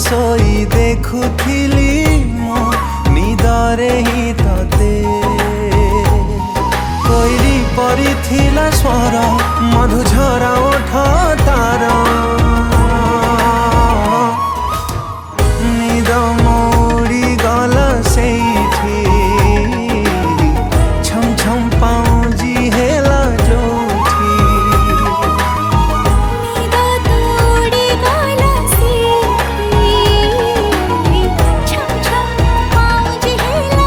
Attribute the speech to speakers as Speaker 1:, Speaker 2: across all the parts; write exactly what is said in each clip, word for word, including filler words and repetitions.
Speaker 1: सोई देखुथिली मो निदरे ही तते कोइली परी थिला स्वर मधुझरा ओठ तार निद मोड़ी गल सेठी छम छम पाउजी हेला जोठी
Speaker 2: निद तोड़ी गल सेठी छम छम पाउजी हेला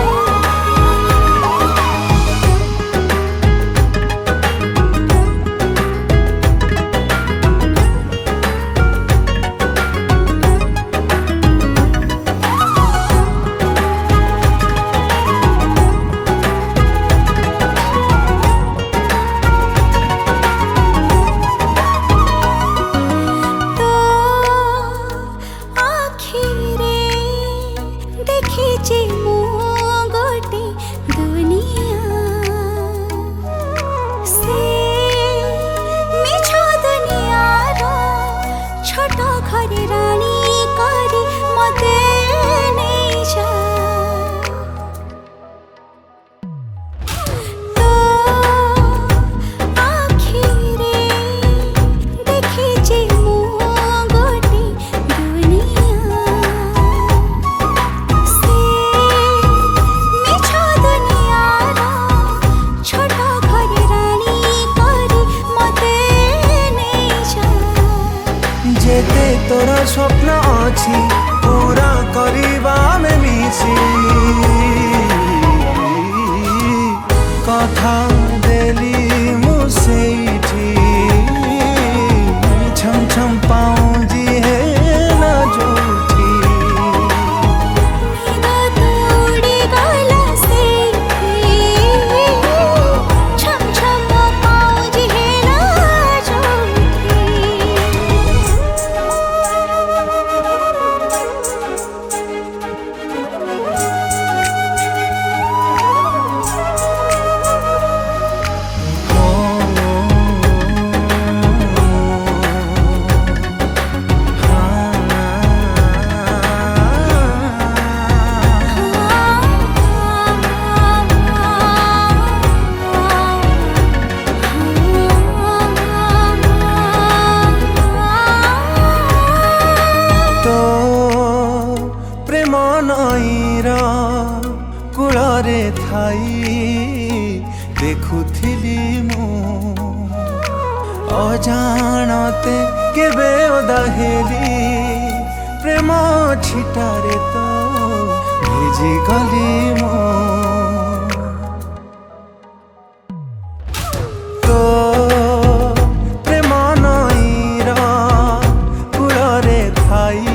Speaker 1: जेते तोरा स्वप्न अछि पूरा करिबा में मिसी कथा देली मुसेठी छम छम पाउजी है ना जोठी
Speaker 2: निद तोड़ी गल सेठी छम छम पाउजी हेला
Speaker 1: नईरा कूଳରେ ଥାଇ देखुथिली मु अजाणते केबे ओदाहेली प्रेम छिटारे तो भिजी गली मु तो प्रेम नईरा कूଳରେ ଥାଇ